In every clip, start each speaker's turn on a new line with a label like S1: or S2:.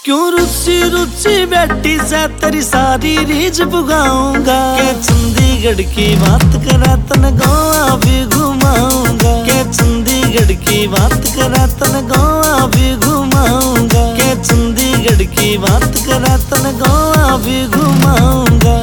S1: क्यों रुचि रुचि बैठी से तेरी सारी रीझ पुगाऊंगा। के चंडीगढ़ की बात करा तन गोवा भी घुमाऊंगा। के चंडीगढ़ की बात करा तन गोवा भी घुमाऊंगा। के चंडीगढ़ की बात करा तन गोवा भी घुमाऊंगा।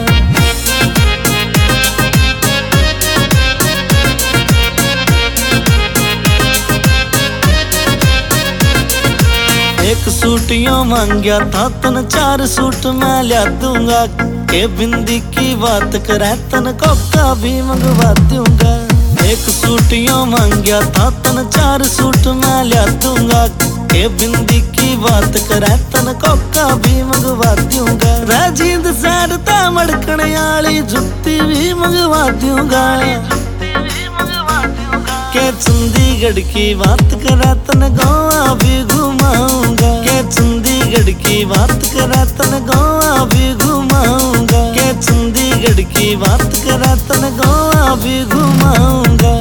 S1: एक सूट यो मांगया था तन 4 सूट मैं लिया दूंगा। के बिंदी की बात करे तन कोका भी मंगवा दूंगा। एक सूट यो मांगया था तन 4 सूट मैं लिया दूंगा। के बिंदी की बात करे तन कोका भी मंगवा दूंगा। राजींद सैरता मड़कण आली जुत्ती भी मंगवा दूंगा। के चंडीगढ़ की बात करा तन गोवा भी घुमाऊंगा। के चंडीगढ़ की बात करा तन गोवा भी घुमाऊंगा। के चंडीगढ़ की बात करा तन गोवा भी घुमाऊंगा।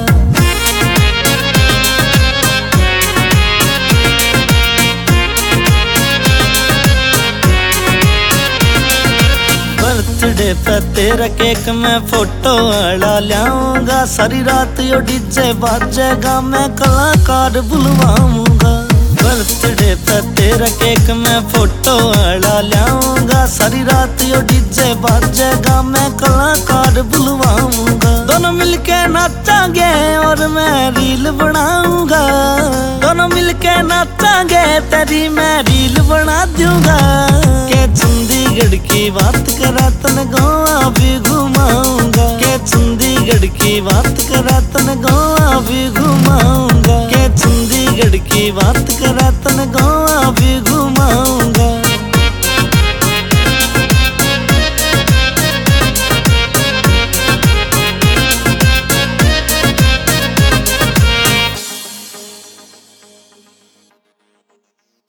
S1: बर्थडे पे तेरा केक मैं फोटो वाला लाऊंगा। सारी रात यो डीजे बाजेगा मैं कलाकार बुलवाऊंगा। बर्थडे पे तेरा केक मैं फोटो वाला लाऊंगा। सारी रात यो डीजे बाजेगा मैं कलाकार बुलवाऊंगा। दोनों मिलके नाचांगे और मैं रील बनाऊंगा। दोनों मिलके नाचांगे तेरी मैं रील बना दूंगा। के चंडीगढ़ की बात करा तन गोवा भी घुमाऊंगा। के चंडीगढ़ की बात करा तन गोवा भी घुमाऊंगा। के चंडीगढ़